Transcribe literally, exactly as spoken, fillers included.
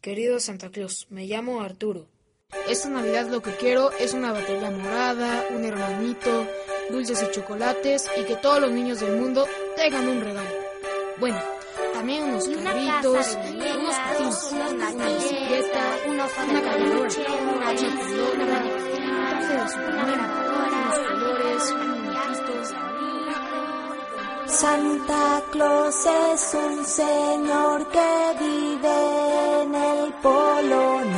querido Santa Claus, me llamo Arturo. Esta Navidad lo que quiero es una batería morada, un hermanito, dulces y chocolates y que todos los niños del mundo tengan un regalo. Bueno, también unos carritos, unos patines, una bicicleta, una caminadora, una chaculona, un traje de Superman, unos colores, muñequitos. Santa Claus es un señor que vive en el Polo Norte.